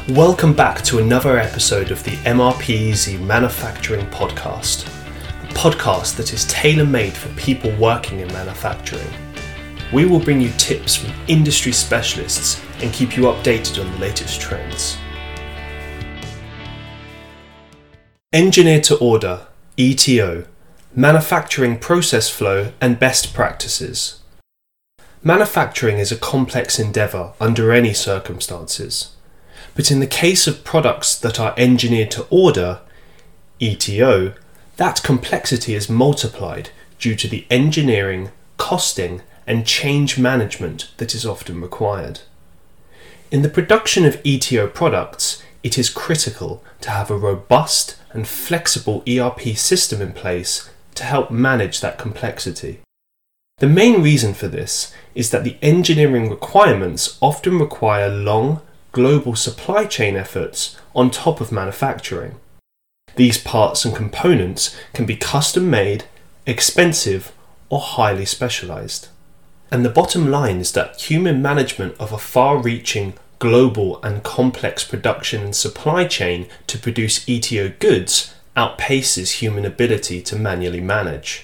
Welcome back to another episode of the MRP Easy Manufacturing Podcast, a podcast that is tailor-made for people working in manufacturing. We will bring you tips from industry specialists and keep you updated on the latest trends. Engineer to Order, ETO, Manufacturing Process Flow and Best Practices. Manufacturing is a complex endeavour under any circumstances. But in the case of products that are engineered to order, ETO, that complexity is multiplied due to the engineering, costing, and change management that is often required. In the production of ETO products, it is critical to have a robust and flexible ERP system in place to help manage that complexity. The main reason for this is that the engineering requirements often require long, global supply chain efforts on top of manufacturing. These parts and components can be custom made, expensive, or highly specialized. And the bottom line is that human management of a far-reaching, global and complex production and supply chain to produce ETO goods outpaces human ability to manually manage.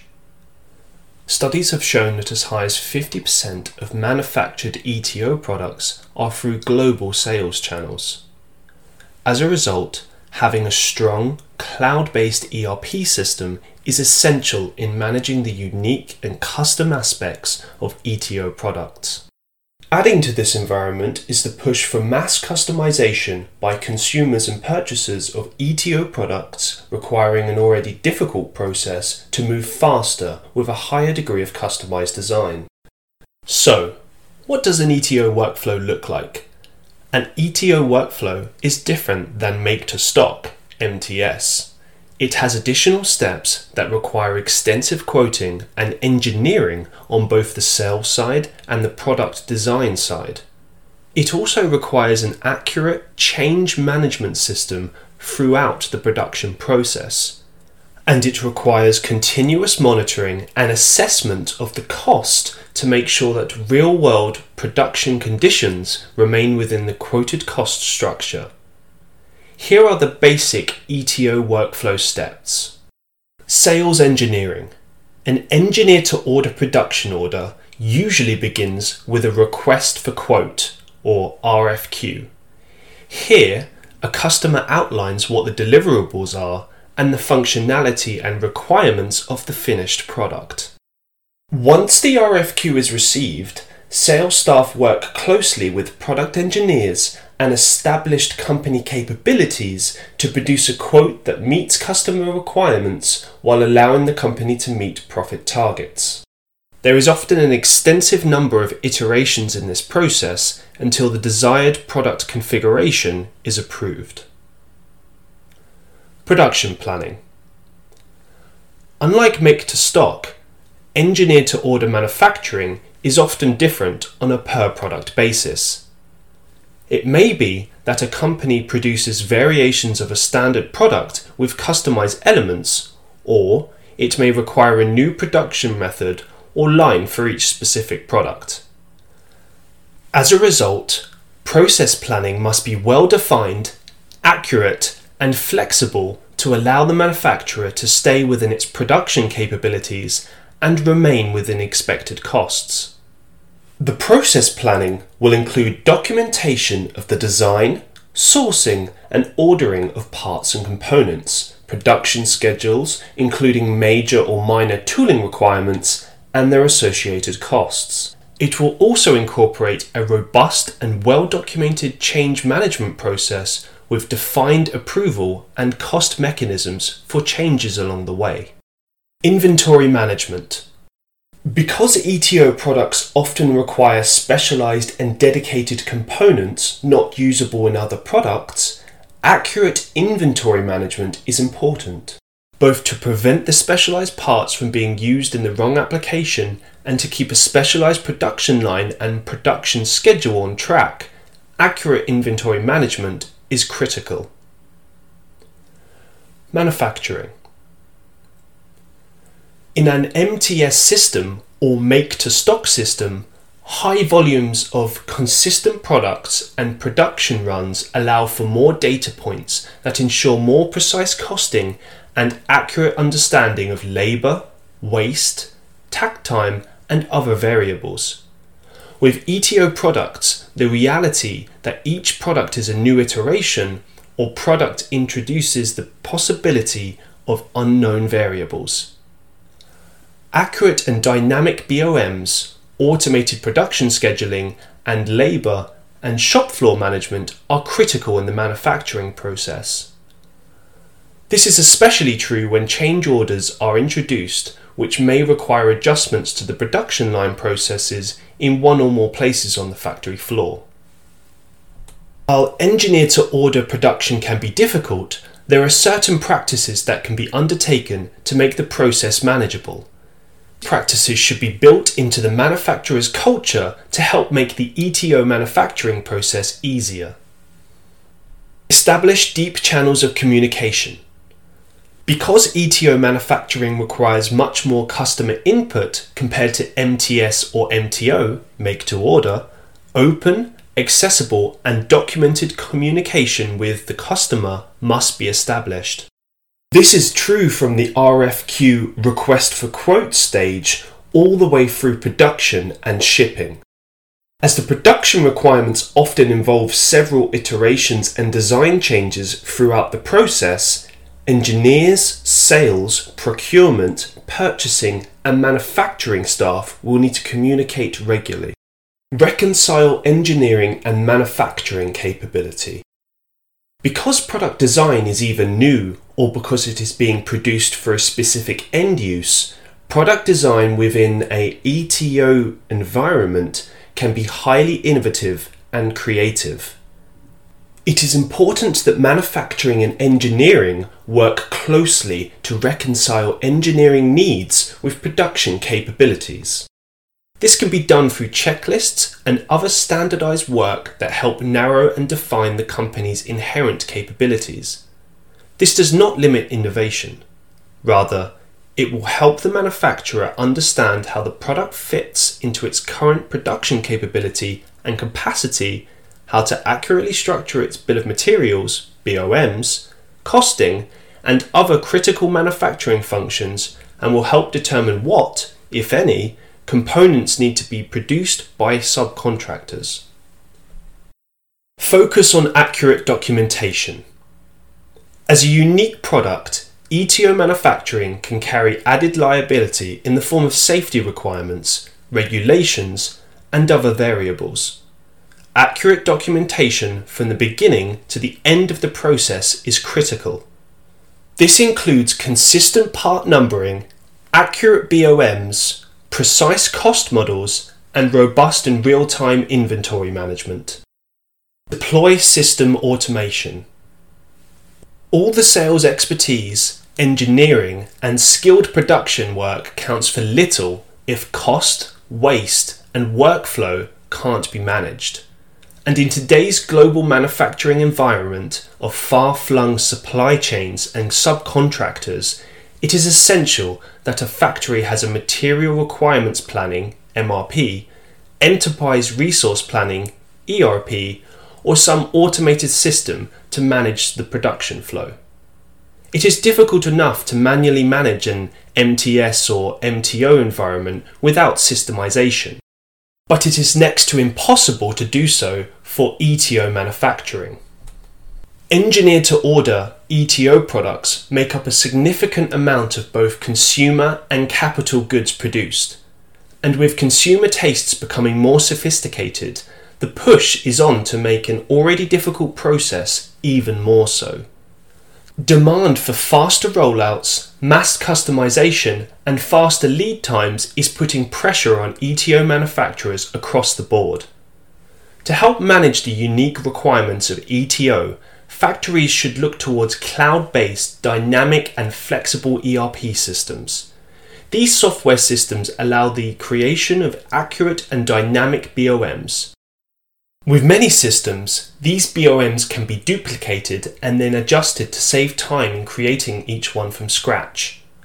Studies have shown that as high as 50% of manufactured ETO products are through global sales channels. As a result, having a strong, cloud-based ERP system is essential in managing the unique and custom aspects of ETO products. Adding to this environment is the push for mass customization by consumers and purchasers of ETO products, requiring an already difficult process to move faster with a higher degree of customized design. So, what does an ETO workflow look like? An ETO workflow is different than make-to-stock, MTS. It has additional steps that require extensive quoting and engineering on both the sales side and the product design side. It also requires an accurate change management system throughout the production process. And it requires continuous monitoring and assessment of the cost to make sure that real-world production conditions remain within the quoted cost structure. Here are the basic ETO workflow steps. Sales engineering. An engineer-to-order production order usually begins with a request for quote, or RFQ. Here, a customer outlines what the deliverables are and the functionality and requirements of the finished product. Once the RFQ is received, sales staff work closely with product engineers and established company capabilities to produce a quote that meets customer requirements while allowing the company to meet profit targets. There is often an extensive number of iterations in this process until the desired product configuration is approved. Production planning. Unlike make-to-stock, engineer-to-order manufacturing is often different on a per-product basis. It may be that a company produces variations of a standard product with customized elements, or it may require a new production method or line for each specific product. As a result, process planning must be well defined, accurate, and flexible to allow the manufacturer to stay within its production capabilities and remain within expected costs. The process planning will include documentation of the design, sourcing, and ordering of parts and components, production schedules, including major or minor tooling requirements, and their associated costs. It will also incorporate a robust and well-documented change management process with defined approval and cost mechanisms for changes along the way. Inventory management. Because ETO products often require specialized and dedicated components not usable in other products, accurate inventory management is important, both to prevent the specialized parts from being used in the wrong application and to keep a specialized production line and production schedule on track. Accurate inventory management is critical. Manufacturing. In an MTS system or make-to-stock system, High volumes of consistent products and production runs allow for more data points that ensure more precise costing and accurate understanding of labour, waste, takt time, and other variables. With ETO products, the reality that each product is a new iteration or product introduces the possibility of unknown variables. Accurate and dynamic BOMs, automated production scheduling, and labour and shop floor management are critical in the manufacturing process. This is especially true when change orders are introduced, which may require adjustments to the production line processes in one or more places on the factory floor. While engineer-to-order production can be difficult, there are certain practices that can be undertaken to make the process manageable. Practices should be built into the manufacturer's culture to help make the ETO manufacturing process easier. Establish deep channels of communication. Because ETO manufacturing requires much more customer input compared to MTS or MTO, make to order, open, accessible and documented communication with the customer must be established. This is true from the RFQ request for quote stage all the way through production and shipping. As the production requirements often involve several iterations and design changes throughout the process, engineers, sales, procurement, purchasing and manufacturing staff will need to communicate regularly. Reconcile engineering and manufacturing capability. Because product design is either new or because it is being produced for a specific end use, product design within a ETO environment can be highly innovative and creative. It is important that manufacturing and engineering work closely to reconcile engineering needs with production capabilities. This can be done through checklists and other standardized work that help narrow and define the company's inherent capabilities. This does not limit innovation. Rather, it will help the manufacturer understand how the product fits into its current production capability and capacity, how to accurately structure its bill of materials, BOMs, costing, and other critical manufacturing functions, and will help determine what, if any, components need to be produced by subcontractors. Focus on accurate documentation. As a unique product, ETO manufacturing can carry added liability in the form of safety requirements, regulations, and other variables. Accurate documentation from the beginning to the end of the process is critical. This includes consistent part numbering, accurate BOMs, precise cost models, and robust and real-time inventory management. Deploy system automation. All the sales expertise, engineering, and skilled production work counts for little if cost, waste, and workflow can't be managed. And in today's global manufacturing environment of far-flung supply chains and subcontractors, it is essential that a factory has a material requirements planning, MRP, enterprise resource planning, ERP, or some automated system to manage the production flow. It is difficult enough to manually manage an MTS or MTO environment without systemization, but it is next to impossible to do so for ETO manufacturing. Engineer-to-order ETO products make up a significant amount of both consumer and capital goods produced, and with consumer tastes becoming more sophisticated, the push is on to make an already difficult process even more so. Demand for faster rollouts, mass customization, and faster lead times is putting pressure on ETO manufacturers across the board. To help manage the unique requirements of ETO, factories should look towards cloud-based, dynamic and flexible ERP systems. These software systems allow the creation of accurate and dynamic BOMs. With many systems, these BOMs can be duplicated and then adjusted to save time in creating each one from scratch.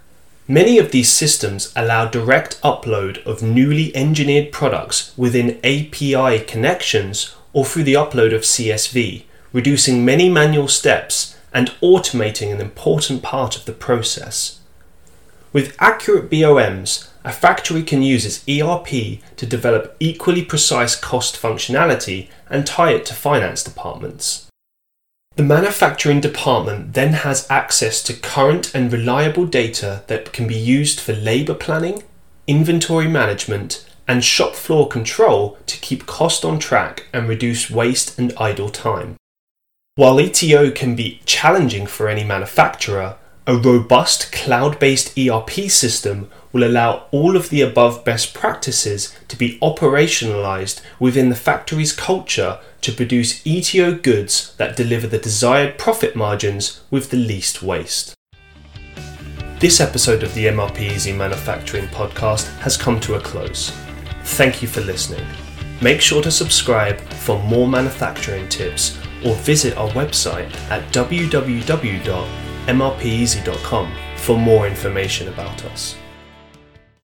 Many of these systems allow direct upload of newly engineered products within API connections or through the upload of CSV, reducing many manual steps and automating an important part of the process. With accurate BOMs, a factory can use its ERP to develop equally precise cost functionality and tie it to finance departments. The manufacturing department then has access to current and reliable data that can be used for labour planning, inventory management, and shop floor control to keep cost on track and reduce waste and idle time. While ETO can be challenging for any manufacturer, a robust cloud-based ERP system will allow all of the above best practices to be operationalized within the factory's culture to produce ETO goods that deliver the desired profit margins with the least waste. This episode of the MRP Easy Manufacturing podcast has come to a close. Thank you for listening. Make sure to subscribe for more manufacturing tips or visit our website at www.mrpeasy.com for more information about us.